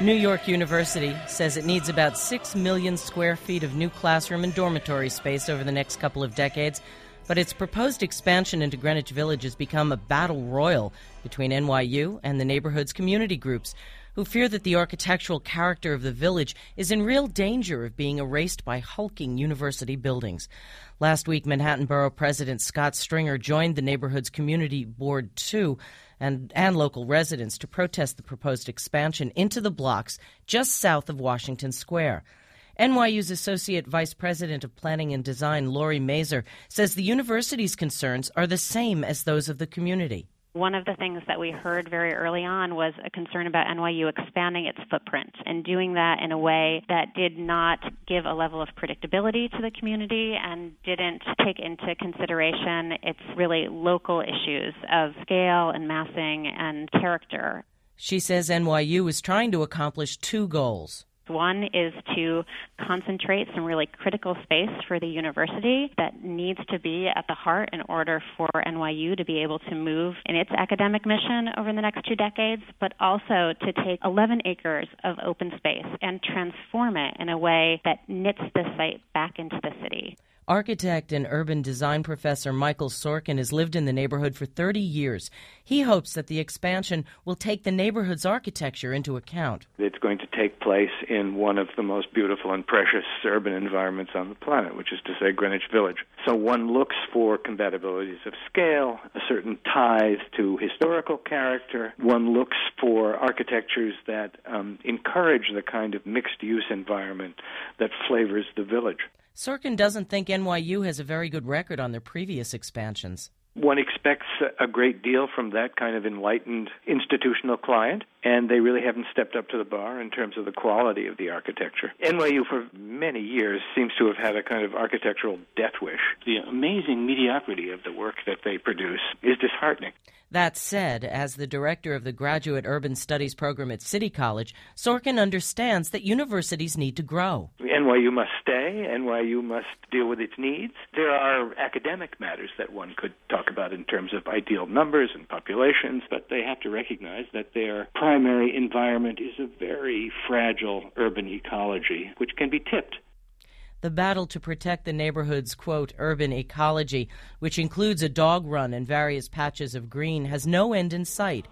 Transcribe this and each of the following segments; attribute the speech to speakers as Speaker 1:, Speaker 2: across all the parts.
Speaker 1: New York University says it needs about 6 million square feet of new classroom and dormitory space over the next couple of decades, but its proposed expansion into Greenwich Village has become a battle royal between NYU and the neighborhood's community groups, who fear that the architectural character of the village is in real danger of being erased by hulking university buildings. Last week, Manhattan Borough President Scott Stringer joined the neighborhood's community board, too, and local residents to protest the proposed expansion into the blocks just south of Washington Square. NYU's Associate Vice President of Planning and Design, Lori Mazer, says the university's concerns are the same as those of the community.
Speaker 2: One of the things that we heard very early on was a concern about NYU expanding its footprint and doing that in a way that did not give a level of predictability to the community and didn't take into consideration its really local issues of scale and massing and character.
Speaker 1: She says NYU is trying to accomplish two goals.
Speaker 2: One is to concentrate some really critical space for the university that needs to be at the heart in order for NYU to be able to move in its academic mission over the next 2 decades, but also to take 11 acres of open space and transform it in a way that knits the site back into the city.
Speaker 1: Architect and urban design professor Michael Sorkin has lived in the neighborhood for 30 years. He hopes that the expansion will take the neighborhood's architecture into account.
Speaker 3: It's going to take place in one of the most beautiful and precious urban environments on the planet, which is to say Greenwich Village. So one looks for compatibilities of scale, a certain ties to historical character. One looks for architectures that encourage the kind of mixed-use environment that flavors the village.
Speaker 1: Sorkin doesn't think NYU has a very good record on their previous expansions.
Speaker 3: One expects a great deal from that kind of enlightened institutional client, and they really haven't stepped up to the bar in terms of the quality of the architecture. NYU for many years seems to have had a kind of architectural death wish. The amazing mediocrity of the work that they produce is disheartening.
Speaker 1: That said, as the director of the Graduate Urban Studies program at City College, Sorkin understands that universities need to grow.
Speaker 3: NYU must stay. NYU must deal with its needs. There are academic matters that one could talk about in terms of ideal numbers and populations, but they have to recognize that their primary environment is a very fragile urban ecology, which can be tipped.
Speaker 1: The battle to protect the neighborhood's, quote, urban ecology, which includes a dog run and various patches of green, has no end in sight.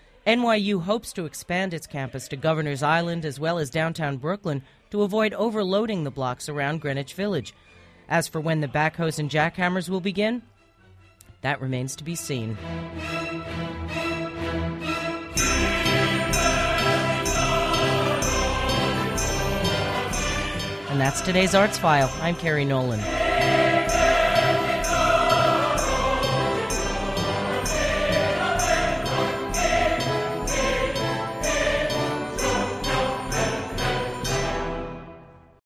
Speaker 1: NYU hopes to expand its campus to Governor's Island as well as downtown Brooklyn to avoid overloading the blocks around Greenwich Village. As for when the backhoes and jackhammers will begin, that remains to be seen. And that's today's Arts File. I'm Carrie Nolan.